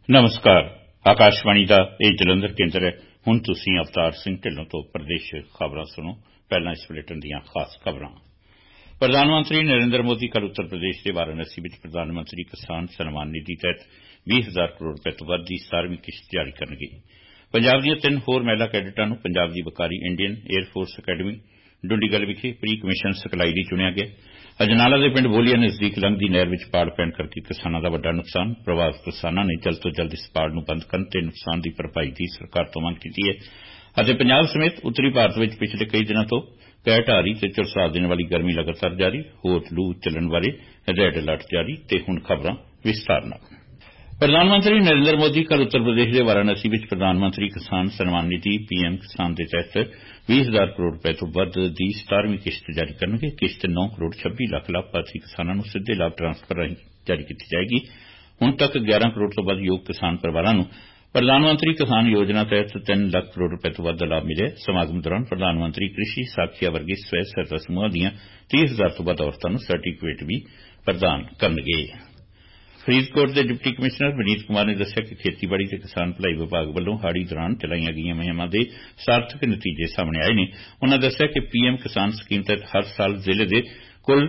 नमस्कार। आकाशवाणी का यह जलंधर केंद्र है। हुण तुसीं अवतार सिंह ढिल्लों तो प्रदेश खबरां सुनो। पहला इस बुलेटिन दीआं खास खबरां। प्रधानमंत्री नरेंद्र मोदी कल उत्तर प्रदेश के वाराणसी में प्रधानमंत्री किसान सम्मान निधि तहत 20,000 करोड़ रुपए तो वध की 17वीं किश्त जारी करनगे। पंजाब दीआं 3 होर महिला कैडेटां नूं पंजाब दी बकारी इंडियन एयरफोर्स अकैडमी डुंडीगल विखे प्री कमिशन सिखलाई लई चुनिया गया। अजनाला के पिंड बोलिया नजदीक लंघदी नहर विच पाड़ पैण करके किसानां दा वड्डा नुकसान। प्रभावित किसानां ने जल्द तो जल्द इस पाड़ नूं बंद करन ते नुकसान की भरपाई की सरकार तो मंग कीती है। पंजाब समेत उत्तरी भारत में पिछले कई दिनों तो कैट आ रही ते झुलसा देने वाली गर्मी लगातार जारी। होर लू चलण बारे रेड अलर्ट जारी। ते हुण खबरां विस्तार नाल। प्रधानमंत्री नरेंद्र मोदी कल उत्तर प्रदेश के वाराणसी में प्रधानमंत्री किसान सम्मान निधि पीएम किसान के तहत 20,000 करोड़ रुपए तो वध की 17वीं किश्त जारी करनगे। किश्त 9 करोड़ 26 लाख लाभार्थी किसानों को सीधे लाभ ट्रांसफर राਹੀਂ जारी की जाएगी। हुण तक 11 करोड़ तो वध योग किसान परिवारों को प्रधानमंत्री किसान योजना तहत 3 लाख करोड़ रुपए तो वध लाभ मिले। समागम दौरान प्रधानमंत्री कृषि साखिया वर्गी स्वै सहायता समूह दीआं 30,000 तो वध औरतां नूं सर्टिफिकेट भी प्रदान करनगे। फरीदकोट के डिप्टी कमिश्नर विनीत कुमार ने दस्सिया कि खेतीबाड़ी ते किसान भलाई विभाग वालों हाड़ी दौरान चलाईयां गईयां मुहिमां दे सार्थक नतीजे सामने आए ने। उन्होंने दस्सिया कि पीएम किसान स्कीम तहत हर साल जिले के कुल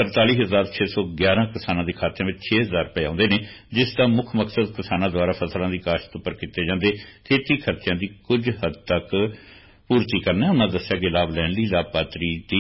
43,611 किसानों के खात्यां में 6,000 रुपए आउंदे ने, जिसका मुख्य मकसद किसानों द्वारा फसलों की काश्त उपर कीते जांदे खेती खर्चों की कुछ हद तक पूर्ति करना है। उन्होंने दस्सिया कि लाभ लैण लई लाभपात्री दी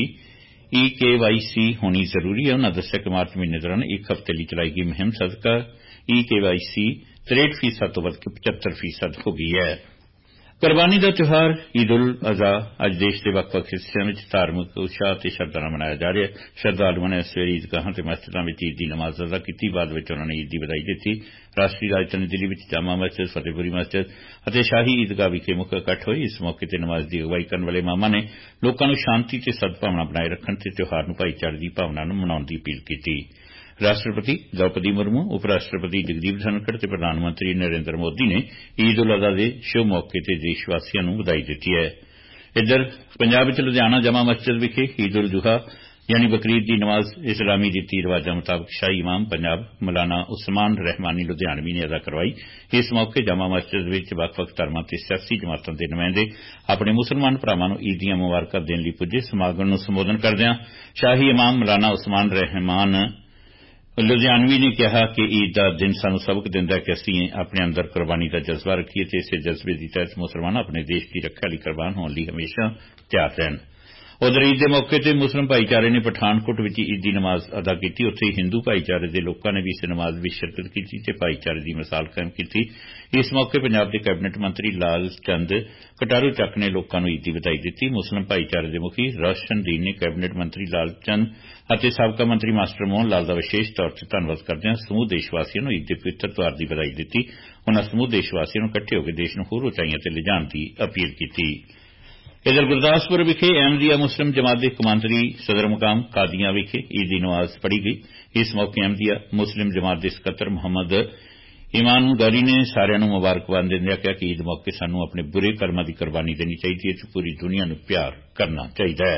EKYC होनी जरूरी है। उन्होंने दस्सिया कि मार्च महीने दौरान एक हफ्ते लिए चलाई गई मुहिम सदका EKYC 63% तो बढ़कर 75% हो गई है। कुर्बानी का त्यौहार ईद उल अज़हा अज देश के ਵੱਖ-ਵੱਖ हिस्सों में धार्मिक उत्साह और श्रद्धा नाल मनाया जा रहा है। श्रद्धालुओं ने सवेरे ईदगाहां ते मस्जिदां विच ईद की नमाज अदा की। बाद विच उन्होंने ईद की बधाई दी। राष्ट्रीय राजधानी दिल्ली विच जामा मस्जिद फतेहपुरी मस्जिद और शाही ईदगाह विखे मुख इकट्ठ होए। इस मौके ते नमाज की अगवाई करने वाले इमामां ने लोकां नूं शांति ते सद्भावना बनाए रखण ते त्यौहार नूं भाईचारे की भावना नाल मनाउण दी अपील की। राष्ट्रपति द्रौपदी मुर्मू, उपराष्ट्रपति जगदीप धनखड़ ते प्रधानमंत्री नरेंद्र मोदी ने ईद उल अज़हा के शुभ मौके ते देशवासियों को बधाई दी है। इधर पंजाब विच लुधियाना जामा मस्जिद विखे ईद उल जुहा यानी बकरीद की नमाज इस्लामी रीति रिवाजां मुताबक शाही इमाम पंजाब मौलाना उस्मान रहमानी लुधियानवी ने अदा करवाई। इस मौके जामा मस्जिद विच ਵੱਖ-ਵੱਖ धर्मां ते सियासी जमातां दे नुमाइंदे अपने मुसलमान भरावां नूं ईद दीआं मुबारकां देण लई पुज्जे। समागम नूं संबोधन करदिआं शाही इमाम मौलाना उस्मान रहमान लुधियानवी ने कहा कि ईद का दिन सानू सबक दिंदा है कि असीं अपने अंदर कुर्बानी का जज्बा रखिए ते इस जज्बे की तहत मुसलमान अपने देश की रक्षा लई कुर्बान होने लई हमेशा तैयार रहन। उधर ईद के मौके पर मुस्लिम भाईचारे ने पठानकोट में ईद की नमाज अदा की। उत्थे हिंदू भाईचारे के लोगों ने भी इस नमाज में शिरकत की ते भाईचारे की मिसाल कायम की। इस मौके पंजाब के कैबिनेट मंत्री लाल चंद कटारू चक ने लोगों को ईद की बधाई दी। मुस्लिम भाईचारे के मुखी रोशनदीन ने कैबिनेट मंत्री लाल चंद और साबका मंत्री मास्टर मोहन लाल का विशेष तौर पर धन्यवाद करदे समूह देशवासियों को ईद के पवित्र त्यौहार की बधाई दी। उन्होंने समूह देशवासियों इकट्ठे होकर देश को होर उचाइयां ते लिजाण की अपील की। इधर गुरदासपुर विखे अहमदिया मुस्लिम जमात के कमांदरी सदर मुकाम कादियां विखे ईद की नमाज पढ़ी गई। इस मौके अहमदिया मुस्लिम जमात के सकत्तर मोहम्मद ईमान गौरी ने सारिਆਂ ਨੂੰ मुबारकबाद दिंदਿਆਂ कहा कि ईद मौके सानू अपने बुरे कर्मां की कुर्बानी देनी चाहिए ते पूरी दुनिया को प्यार करना चाहिए।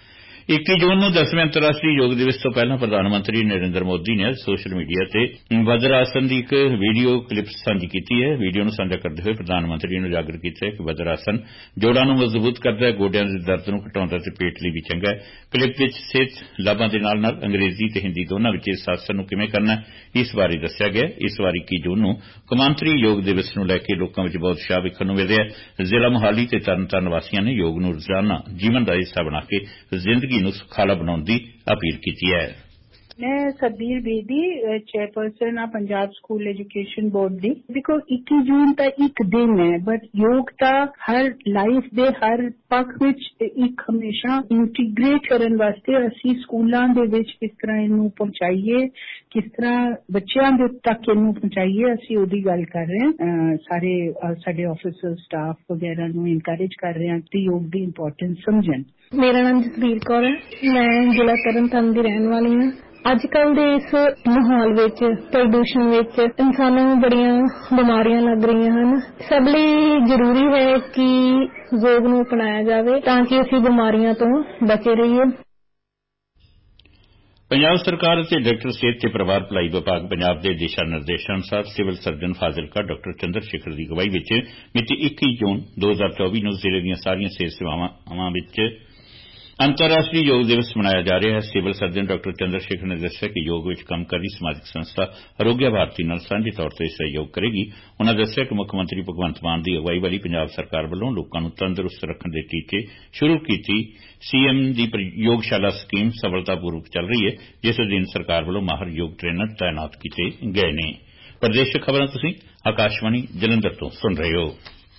21 जून को 10वें अंतर्राष्ट्रीय योग दिवस तो पहला प्रधानमंत्री नरेंद्र मोदी ने सोशल मीडिया से वज्रासन की एक वीडियो क्लिप साझी की है। वीडियो को साझा करते हुए प्रधानमंत्री ने उजागर किया कि वज्रासन जोड़ों को मजबूत करता है, गोडियां के दर्द को घटाता है, पेट लिए भी चंगा है। क्लिप में सेहत लाभां के नाल अंग्रेजी ते हिंदी दोनों में इस आसन को किवें करना है इस बारे दस्सिया गया। इस बार 21 जून को कौमांतरी योग दिवस को लैके लोगों में बहुत उत्साह वेखण नूं मिल रहा है। जिला मोहाली ते तरनताਰਨ वासियों ने योग को रोजाना जीवन का हिस्सा बना के जिंदगी ਨੂੰ ਸੁਖਾਲਾ ਬਣਾਉਣ ਦੀ अपील की है। मैं सतबीर बेदी चेयरपर्सन आ पंजाब स्कूल एजुकेशन बोर्ड दी। देखो 21 जून का एक दिन है बट योग का हर लाइफ दे हर पख विच एक हमेशा इंटीग्रेट करन वास्ते असी स्कूलों दे विच किस तरह इनू पहुंचाइए, किस तरह बच्चों दे तक इनू पहुंचाइए, असी ओदी गल कर रहे हैं। सारे साडे ऑफिसर स्टाफ वगैरह नू इनकरेज कर रहे हैं कि योग की इंपॉर्टेंस समझन। मेरा नाम जसबीर कौर है, मैं जिला तरनताਰਨ की रहने वाली हूँ। अजकल दे इस माहौल विच प्रदूषण विच इंसानों नूं बड़ियां बीमारियां लग रही हैं। सब लिए जरूरी है कि योग नूं अपनाया जाए ताकि असीं बीमारियां तो बचे रहिए। ਪੰਜਾਬ ਸਰਕਾਰ ਅਤੇ ਡਾਇਰੈਕਟਰ ਸਿਹਤ ਤੇ ਪਰਿਵਾਰ ਭਲਾਈ ਵਿਭਾਗ ਪੰਜਾਬ ਦੇ ਦਿਸ਼ਾ ਨਿਰਦੇਸ਼ਾਂ ਅਨੁਸਾਰ ਸਿਵਲ ਸਰਜਨ ਫਾਜ਼ਿਲਕਾ ਡਾ ਚੰਦਰ ਸ਼ੇਖਰ ਦੀ ਅਗਵਾਈ ਵਿੱਚ ਮਿਤੀ 21 ਜੂਨ 2024 ਨੂੰ ਜ਼ਿਲ੍ਹੇ ਦੀਆਂ ਸਾਰੀਆਂ ਸਿਹਤ ਸੇਵਾਵਾਂ ਵਿੱਚ ਅੰਤਰਰਾਸ਼ਟਰੀ ਯੋਗ ਦਿਵਸ ਮਨਾਇਆ ਜਾ ਰਿਹਾ ਹੈ। ਸਿਵਲ ਸਰਜਨ ਡਾ ਚੰਦਰ ਸ਼ੇਖਰ ਨੇ ਦੱਸਿਆ ਕਿ ਯੋਗ ਵਿੱਚ ਕੰਮ ਕਰ ਰਹੀ ਸਮਾਜਿਕ ਸੰਸਥਾ ਆਰੋਗਿਆ ਭਾਰਤੀ ਨਾਲ ਸਾਂਝੇ ਤੌਰ ਤੇ ਸਹਿਯੋਗ ਕਰੇਗੀ। ਉਨ੍ਹਾਂ ਦੱਸਿਆ ਕਿ ਮੁੱਖ ਮੰਤਰੀ ਭਗਵੰਤ ਮਾਨ ਦੀ ਅਗਵਾਈ ਵਾਲੀ ਪੰਜਾਬ ਸਰਕਾਰ ਵੱਲੋਂ ਲੋਕਾਂ ਨੂੰ ਤੰਦਰੁਸਤ ਰੱਖਣ ਦੇ ਟੀਚੇ ਸ਼ੁਰੂ ਕੀਤੀ ਸੀਐਮ ਦੀ ਯੋਗਸ਼ਾਲਾ ਸਕੀਮ ਸਫਲਤਾਪੂਰਵਕ ਚੱਲ ਰਹੀ ਹੈ, ਜਿਸ ਅਧੀਨ ਸਰਕਾਰ ਵੱਲੋਂ ਮਾਹਰ ਯੋਗ ਟ੍ਰੇਨਰ ਤਾਇਨਾਤ ਕੀਤੇ ਗਏ ਨੇ। ਪ੍ਰਦੇਸ਼ਕ ਖਬਰਾਂ ਤੁਸੀਂ ਆਕਾਸ਼ਵਾਣੀ ਜਲੰਧਰ ਤੋਂ ਸੁਣ ਰਹੇ ਹੋ।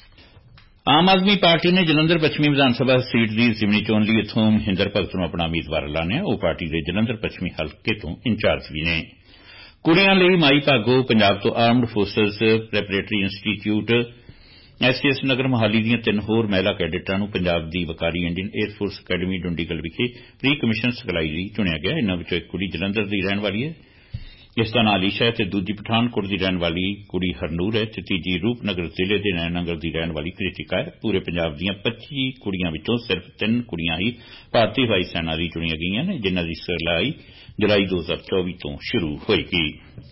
ਆਮ ਆਦਮੀ ਪਾਰਟੀ ਨੇ ਜਲੰਧਰ ਪੱਛਮੀ ਵਿਧਾਨ ਸਭਾ ਸੀਟ ਦੀ ਜ਼ਿਮਨੀ ਚੋਣ ਲਈ ਇੱਥੋਂ ਮਹਿੰਦਰ ਭਗਤ ਨੂੰ ਆਪਣਾ ਉਮੀਦਵਾਰ ਐਲਾਨਿਆ। ਉਹ ਪਾਰਟੀ ਦੇ ਜਲੰਧਰ ਪੱਛਮੀ ਹਲਕੇ ਤੋਂ ਇੰਚਾਰਜ ਵੀ ਨੇ। ਕੁੜੀਆਂ ਲਈ ਮਾਈ ਭਾਗੋ ਪੰਜਾਬ ਤੋਂ armed forces preparatory institute SCS Nagar Mohali ਦੀਆਂ 3 ਹੋਰ ਮਹਿਲਾ ਕੈਡਿਟਾਂ ਨੂੰ ਪੰਜਾਬ ਦੀ ਵਕਾਰੀ Indian air force academy Dundigal ਵਿਖੇ ਪ੍ਰੀ ਕਮਿਸ਼ਨ ਸਿਖਲਾਈ ਲਈ ਚੁਣਿਆ ਗਿਆ। ਇਨ੍ਹਾਂ ਵਿੱਚੋਂ ਇੱਕ ਕੁੜੀ ਜਲੰਧਰ ਦੀ ਰਹਿਣ ਵਾਲੀ ਹੈ, ਜਿਸ ਦਾ ਨਾਂ ਅਲੀਸ਼ਾ ਹੈ, ਤੇ ਦੂਜੀ ਪਠਾਨਕੋਟ ਦੀ ਰਹਿਣ ਵਾਲੀ ਕੁੜੀ ਹਰਨੂਰ ਹੈ, ਤੇ ਤੀਜੀ ਰੂਪਨਗਰ ਜ਼ਿਲ੍ਹੇ ਦੇ ਨੈਣਨਗਰ ਦੀ ਰਹਿਣ ਵਾਲੀ ਕ੍ਰਿਤਿਕਾ ਹੈ। ਪੂਰੇ ਪੰਜਾਬ ਦੀਆਂ 25 ਕੁੜੀਆਂ ਵਿੱਚੋਂ ਸਿਰਫ 3 ਕੁੜੀਆਂ ਹੀ ਭਾਰਤੀ ਵਾਯੂ ਸੈਨਾ ਲਈ ਚੁਣੀਆਂ ਗਈਆਂ ਨੇ, ਜਿਨ੍ਹਾਂ ਦੀ ਸਿਖਲਾਈ ਜੁਲਾਈ 2024 ਤੋਂ ਸ਼ੁਰੂ ਹੋਏਗੀ।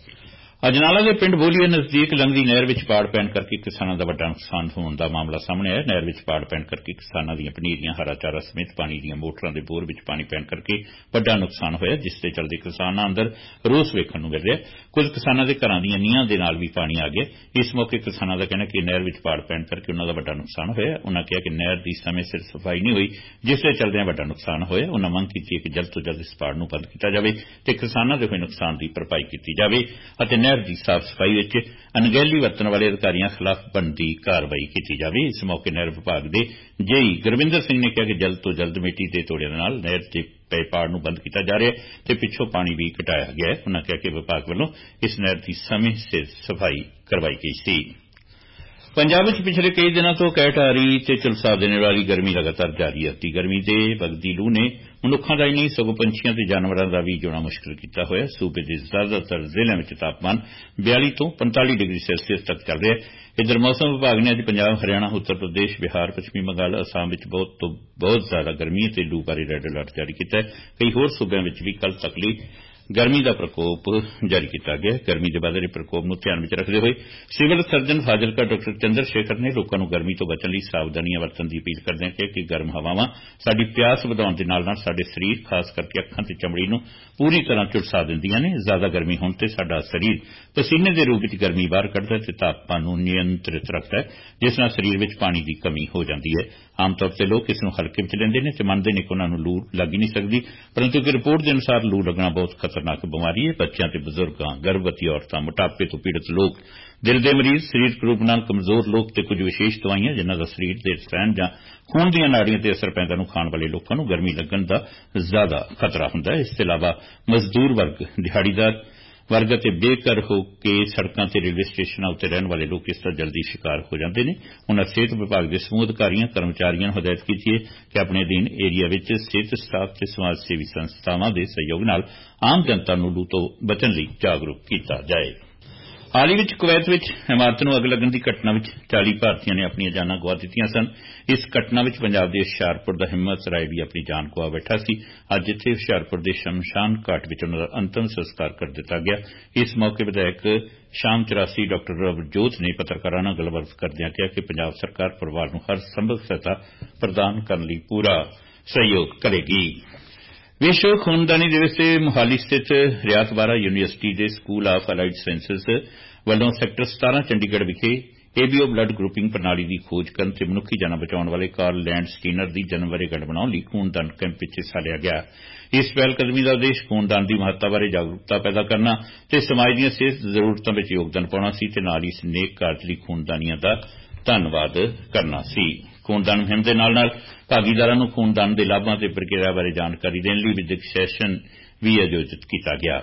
ਅਜਨਾਲਾ ਦੇ ਪਿੰਡ ਬੋਲੀਆ ਨਜ਼ਦੀਕ ਲੰਘਦੀ ਨਹਿਰ ਵਿੱਚ ਪਾੜ ਪੈਣ ਕਰਕੇ ਕਿਸਾਨਾਂ ਦਾ ਵੱਡਾ ਨੁਕਸਾਨ ਹੋਣ ਦਾ ਮਾਮਲਾ ਸਾਹਮਣੇ ਆਇਆ। ਨਹਿਰ ਵਿੱਚ ਪਾੜ ਪੈਣ ਕਰਕੇ ਕਿਸਾਨਾਂ ਦੀਆਂ ਪਨੀਰੀਆਂ, ਹਰਾ ਚਾਰਾ ਸਮੇਤ ਪਾਣੀ ਦੀਆਂ ਮੋਟਰਾਂ ਦੇ ਬੋਰ ਵਿੱਚ ਪਾਣੀ ਪੈਣ ਕਰਕੇ ਵੱਡਾ ਨੁਕਸਾਨ ਹੋਇਆ, ਜਿਸ ਦੇ ਚਲਦੇ ਕਿਸਾਨਾਂ ਅੰਦਰ ਰੋਸ ਵੇਖਣ ਨੂੰ ਮਿਲ ਰਿਹਾ। ਕੁਝ ਕਿਸਾਨਾਂ ਦੇ ਘਰਾਂ ਦੀਆਂ ਨੀਹਾਂ ਦੇ ਨਾਲ ਵੀ ਪਾਣੀ ਆ ਗਿਆ। ਇਸ ਮੌਕੇ ਕਿਸਾਨਾਂ ਦਾ ਕਹਿਣਾ ਕਿ ਨਹਿਰ ਵਿੱਚ ਪਾੜ ਪੈਣ ਕਰਕੇ ਉਨ੍ਹਾਂ ਦਾ ਵੱਡਾ ਨੁਕਸਾਨ ਹੋਇਆ। ਉਨ੍ਹਾਂ ਕਿਹਾ ਕਿ ਨਹਿਰ ਦੀ ਸਮੇਂ ਸਿਰ ਸਫਾਈ ਨਹੀਂ ਹੋਈ, ਜਿਸ ਦੇ ਚਲਦਿਆਂ ਵੱਡਾ ਨੁਕਸਾਨ ਹੋਇਆ। ਉਨ੍ਹਾਂ ਮੰਗ ਕੀਤੀ ਹੈ ਕਿ ਜਲਦ ਤੋਂ ਜਲਦ ਇਸ ਪਾੜ ਨੂੰ ਬੰਦ ਕੀਤਾ ਜਾਵੇ ਤੇ ਕਿਸਾਨਾਂ ਦੇ ਹੋਏ ਨੁਕਸਾਨ ਦੀ ਭਰਪਾਈ ਕੀਤੀ ਜਾਵੇ ਅਤੇ ਨਹਿਰ ਦੀ ਸਾਫ਼ ਸਫਾਈ ਵਿੱਚ ਅਣਗਹਿਲੀ ਵਰਤਣ ਵਾਲੇ ਅਧਿਕਾਰੀਆਂ ਖਿਲਾਫ਼ ਬਣਦੀ ਕਾਰਵਾਈ ਕੀਤੀ ਜਾਵੇ। ਇਸ ਮੌਕੇ ਨਹਿਰ ਵਿਭਾਗ ਦੇ ਜੇਈ ਗੁਰਵਿੰਦਰ ਸਿੰਘ ਨੇ ਕਿਹਾ ਕਿ ਜਲਦ ਤੋਂ ਜਲਦ ਮਿੱਟੀ ਦੇ ਤੋੜਿਆਂ ਨਾਲ ਨਹਿਰ ਦੇ ਪਏ ਪਾੜ ਨੂੰ ਬੰਦ ਕੀਤਾ ਜਾ ਰਿਹਾ ਹੈ ਤੇ ਪਿੱਛੋਂ ਪਾਣੀ ਵੀ ਘਟਾਇਆ ਗਿਆ ਹੈ। ਉਨ੍ਹਾਂ ਕਿਹਾ ਕਿ ਵਿਭਾਗ ਵੱਲੋਂ ਇਸ ਨਹਿਰ ਦੀ ਸਮੇਂ ਸਿਰ ਸਫਾਈ ਕਰਵਾਈ ਗਈ ਸੀ। ਪੰਜਾਬ ਵਿੱਚ ਪਿਛਲੇ ਕਈ ਦਿਨਾਂ ਤੋਂ ਕਹਿਟ ਆ ਰਹੀ ਤੇ ਝੁਲਸਾ ਦੇਣ ਵਾਲੀ ਗਰਮੀ ਲਗਾਤਾਰ ਜਾਰੀ ਹੈ। ਅਤੀ ਗਰਮੀ ਦੇ ਵਗਦੀ ਲੂ ਨੇ ਮਨੁੱਖਾਂ ਦਾ ਹੀ ਨਹੀਂ ਸਗੋਂ ਪੰਛੀਆਂ ਤੇ ਜਾਨਵਰਾਂ ਦਾ ਵੀ ਜਿਉਣਾ ਮੁਸ਼ਕਿਲ ਕੀਤਾ ਹੋਇਆ। ਸੂਬੇ ਦੇ ਜ਼ਿਆਦਾਤਰ ਜ਼ਿਲ੍ਹਿਆਂ ਵਿੱਚ ਤਾਪਮਾਨ 42 ਤੋਂ 45 ਡਿਗਰੀ ਸੈਲਸੀਅਸ ਤੱਕ ਚੱਲ ਰਿਹਾ ਹੈ। ਇੱਧਰ ਮੌਸਮ ਵਿਭਾਗ ਨੇ ਅੱਜ ਪੰਜਾਬ, ਹਰਿਆਣਾ, ਉੱਤਰ ਪ੍ਰਦੇਸ਼, ਬਿਹਾਰ, ਪੱਛਮੀ ਬੰਗਾਲ, ਅਸਾਮ ਵਿੱਚ ਬਹੁਤ ਤੋਂ ਬਹੁਤ ਜ਼ਿਆਦਾ ਗਰਮੀ ਅਤੇ ਲੂ ਬਾਰੇ ਰੈੱਡ ਅਲਰਟ ਜਾਰੀ ਕੀਤਾ ਹੈ। ਕਈ ਹੋਰ ਸੂਬਿਆਂ ਵਿੱਚ ਵੀ ਕੱਲ੍ਹ ਤੱਕ ਲਈ ਗਰਮੀ ਦਾ ਪ੍ਰਕੋਪ ਜਾਰੀ ਕੀਤਾ ਗਿਆ। ਗਰਮੀ ਦੇ ਵੱਧ ਰਹੇ ਪ੍ਰਕੋਪ ਨੂੰ ਧਿਆਨ ਵਿੱਚ ਰੱਖਦੇ ਹੋਏ ਸਿਵਲ ਸਰਜਨ ਫਾਜ਼ਿਲਕਾ ਡਾ ਚੰਦਰ ਸ਼ੇਖਰ ਨੇ ਲੋਕਾਂ ਨੂੰ ਗਰਮੀ ਤੋਂ ਬਚਣ ਲਈ ਸਾਵਧਾਨੀਆਂ ਵਰਤਣ ਦੀ ਅਪੀਲ ਕਰਦਿਆਂ ਕਿਹਾ ਕਿ ਗਰਮ ਹਵਾਵਾਂ ਸਾਡੀ ਪਿਆਸ ਵਧਾਉਣ ਦੇ ਨਾਲ ਨਾਲ ਸਾਡੇ ਸਰੀਰ, ਖਾਸ ਕਰਕੇ ਅੱਖਾਂ ਤੇ ਚਮੜੀ ਨੂੰ ਪੂਰੀ ਤਰ੍ਹਾਂ ਝੁਲਸਾ ਦਿੰਦੀਆਂ ਨੇ। ਜ਼ਿਆਦਾ ਗਰਮੀ ਹੋਣ ਤੇ ਸਾਡਾ ਸਰੀਰ ਪਸੀਨੇ ਦੇ ਰੂਪ ਵਿੱਚ ਗਰਮੀ ਬਾਹਰ ਕੱਢਦਾ ਹੈ ਤੇ ਤਾਪਮਾਨ ਨੂੰ ਨਿਯੰਤਰਿਤ ਰੱਖਦਾ ਹੈ, ਜਿਸ ਨਾਲ ਸਰੀਰ ਵਿੱਚ ਪਾਣੀ ਦੀ ਕਮੀ ਹੋ ਜਾਂਦੀ ਹੈ। ਆਮ ਤੌਰ ਤੇ ਲੋਕ ਇਸ ਨੂੰ ਹਲਕੇ ਵਿੱਚ ਲੈਂਦੇ ਨੇ ਤੇ ਮੰਨਦੇ ਨੇ ਕਿ ਉਨ੍ਹਾਂ ਨੂੰ ਲੂ ਲੱਗ ਹੀ ਨਹੀਂ ਸਕਦੀ, ਪਰੰਤੂ ਇੱਕ ਰਿਪੋਰਟ ਦੇ ਅਨੁਸਾਰ ਲੂ ਲੱਗਣਾ ਬਹੁਤ ਖਤਰਨਾਕ ਬਿਮਾਰੀ ਹੈ। ਬੱਚਿਆਂ ਤੇ ਬਜ਼ੁਰਗਾਂ, ਗਰਭਵਤੀ ਔਰਤਾਂ, ਮੋਟਾਪੇ ਤੋਂ ਪੀੜਤ ਲੋਕ, ਦਿਲ ਦੇ ਮਰੀਜ਼, ਸਰੀਰਕ ਰੂਪ ਨਾਲ ਕਮਜ਼ੋਰ ਲੋਕ ਤੇ ਕੁਝ ਵਿਸ਼ੇਸ਼ ਦਵਾਈਆਂ ਜਿਨ੍ਹਾਂ ਦਾ ਸਰੀਰ ਦੇ ਰਸਾਇਣ ਜਾਂ ਖੂਨ ਦੀਆਂ ਨਾੜੀਆਂ ਤੇ ਅਸਰ ਪੈਂਦਾ ਨੂੰ ਖਾਣ ਵਾਲੇ ਲੋਕਾਂ ਨੂੰ ਗਰਮੀ ਲੱਗਣ ਦਾ ਜ਼ਿਆਦਾ ਖਤਰਾ ਹੁੰਦਾ ਹੈ। ਇਸ ਤੋਂ ਇਲਾਵਾ ਮਜ਼ਦੂਰ ਵਰਗ, ਦਿਹਾੜੀਦਾਰ ਵਰਗ ਅਤੇ ਬੇਘਰ ਹੋ ਕੇ ਸੜਕਾਂ ਤੇ ਰੇਲਵੇ ਸਟੇਸ਼ਨਾਂ ਉੱਤੇ ਰਹਿਣ ਵਾਲੇ ਲੋਕ ਇਸ ਦਾ ਜਲਦੀ ਸ਼ਿਕਾਰ ਹੋ ਜਾਂਦੇ ਨੇ। ਉਨ੍ਹਾਂ ਸਿਹਤ ਵਿਭਾਗ ਦੇ ਸਮੂਹ ਅਧਿਕਾਰੀਆਂ, ਕਰਮਚਾਰੀਆਂ ਨੂੰ ਹਦਾਇਤ ਕੀਤੀ ਹੈ ਕਿ ਆਪਣੇ ਅਧੀਨ ਏਰੀਆ ਵਿੱਚ ਸਿਹਤ ਸਟਾਫ ਤੇ ਸਮਾਜ ਸੇਵੀ ਸੰਸਥਾਵਾਂ ਦੇ ਸਹਿਯੋਗ ਨਾਲ ਆਮ ਜਨਤਾ ਨੂੰ ਲੂ ਤੋਂ ਬਚਣ ਲਈ ਜਾਗਰੂਕ ਕੀਤਾ ਜਾਏ। ਹਾਲ ਹੀ ਵਿੱਚ ਕੁਵੈਤ ਵਿੱਚ ਇਮਾਰਤ ਨੂੰ ਅੱਗ ਲੱਗਣ ਦੀ ਘਟਨਾ ਵਿੱਚ 40 ਭਾਰਤੀਆਂ ਨੇ ਆਪਣੀਆਂ ਜਾਨਾਂ ਗੁਆ ਦਿੱਤੀਆਂ ਸਨ। ਇਸ ਘਟਨਾ ਵਿੱਚ ਪੰਜਾਬ ਦੇ ਹੁਸ਼ਿਆਰਪੁਰ ਦਾ ਹਿੰਮਤ ਰਾਏ ਵੀ ਆਪਣੀ ਜਾਨ ਗੁਆ ਬੈਠਾ ਸੀ। ਅੱਜ ਇੱਥੇ ਹੁਸ਼ਿਆਰਪੁਰ ਦੇ ਸ਼ਮਸ਼ਾਨ ਘਾਟ ਵਿੱਚ ਉਨ੍ਹਾਂ ਦਾ ਅੰਤਮ ਸੰਸਕਾਰ ਕਰ ਦਿੱਤਾ ਗਿਆ। ਇਸ ਮੌਕੇ ਵਿਧਾਇਕ ਸ਼ਾਮ 84 ਡਾ ਰਵਜੋਤ ਨੇ ਪੱਤਰਕਾਰਾਂ ਨਾਲ ਗੱਲਬਾਤ ਕਰਦਿਆਂ ਕਿਹਾ ਕਿ ਪੰਜਾਬ ਸਰਕਾਰ ਪਰਿਵਾਰ ਨੂੰ ਹਰ ਸੰਭਵ ਸਹਾਇਤਾ ਪ੍ਰਦਾਨ ਕਰਨ ਲਈ ਪੂਰਾ ਸਹਿਯੋਗ ਕਰੇਗੀ। ਵਿਸ਼ਵ ਖੂਨਦਾਨੀ ਦਿਵਸ ਤੇ ਮੋਹਾਲੀ ਸਥਿਤ ਰਿਆਤ ਬਾਹਰਾ ਯੂਨੀਵਰਸਿਟੀ ਦੇ ਸਕੂਲ ਆਫ ਅਲਾਈਡ ਸਾਇੰਸਜ਼ ਵੱਲੋਂ ਸੈਕਟਰ 17 ਚੰਡੀਗੜ੍ਹ ਵਿਖੇ ਏਬੀਓ ਬਲੱਡ ਗਰੁੱਪਿੰਗ ਪ੍ਰਣਾਲੀ ਦੀ ਖੋਜ ਕਰਨ ਤੇ ਮਨੁੱਖੀ ਜਾਨਾਂ ਬਚਾਉਣ ਵਾਲੇ ਕਾਰਲ ਲੈਂਡ ਸਟੀਨਰ ਦੀ ਜਨਮ ਵਰ੍ਹੇਗੰਢ ਮਨਾਉਣ ਲਈ ਖੂਨਦਾਨ ਕੈਂਪ ਵਿੱਚ ਹਿੱਸਾ ਲਿਆ ਗਿਆ। ਇਸ ਪਹਿਲਕਦਮੀ ਦਾ ਉਦੇਸ਼ ਖੂਨਦਾਨ ਦੀ ਮਹੱਤਤਾ ਬਾਰੇ ਜਾਗਰੂਕਤਾ ਪੈਦਾ ਕਰਨਾ ਤੇ ਸਮਾਜ ਦੀਆਂ ਸਿਹਤ ਜ਼ਰੂਰਤਾਂ ਵਿੱਚ ਯੋਗਦਾਨ ਪਾਉਣਾ ਸੀ ਤੇ ਨਾਲ ਹੀ ਇਸ ਨੇਕ ਕਾਰਜ ਲਈ ਖੂਨਦਾਨੀਆਂ ਦਾ ਧੰਨਵਾਦ ਕਰਨਾ ਸੀ। ਖੂਨਦਾਨ ਮੁਹਿੰਮ ਦੇ ਨਾਲ ਨਾਲ ਭਾਗੀਦਾਰਾਂ ਨੂੰ ਖੂਨਦਾਨ ਦੇ ਲਾਭਾਂ ਤੇ ਪ੍ਰਕਿਰਿਆ ਬਾਰੇ ਜਾਣਕਾਰੀ ਦੇਣ ਲਈ ਵਿਦਿਅਕ ਸੈਸ਼ਨ ਵੀ ਆਯੋਜਿਤ ਕੀਤਾ ਗਿਆ।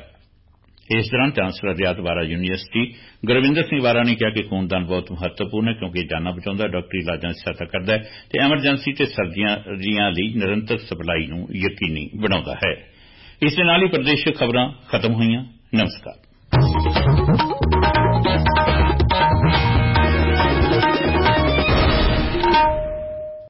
ਇਸ ਦੌਰਾਨ ਚਾਂਸਲਰ ਰਿਆਤ ਬਾਹਰਾ ਯੂਨੀਵਰਸਿਟੀ ਗੁਰਵਿੰਦਰ ਸਿੰਘ ਵਾਰਾ ਨੇ ਕਿਹਾ ਕਿ ਖੂਨਦਾਨ ਬਹੁਤ ਮਹੱਤਵਪੂਰਨ ਹੈ ਕਿਉਂਕਿ ਇਹ ਜਾਨਾਂ ਬਚਾਉਂਦਾ, ਡਾਕਟਰੀ ਇਲਾਜਾਂ ਦੀ ਸਹਾਇਤਾ ਕਰਦਾ ਹੈ ਤੇ ਐਮਰਜੈਂਸੀ ਤੇ ਸਰਜਰੀਆਂ ਲਈ ਨਿਰੰਤਰ ਸਪਲਾਈ ਨੂੰ ਯਕੀਨੀ ਬਣਾਉਂਦਾ ਹੈ। ਇਸ ਦੇ ਨਾਲ ਹੀ ਪ੍ਰਦੇਸ਼ਕ ਖਬਰਾਂ ਖਤਮ ਹੋਈਆਂ। ਨਮਸਕਾਰ।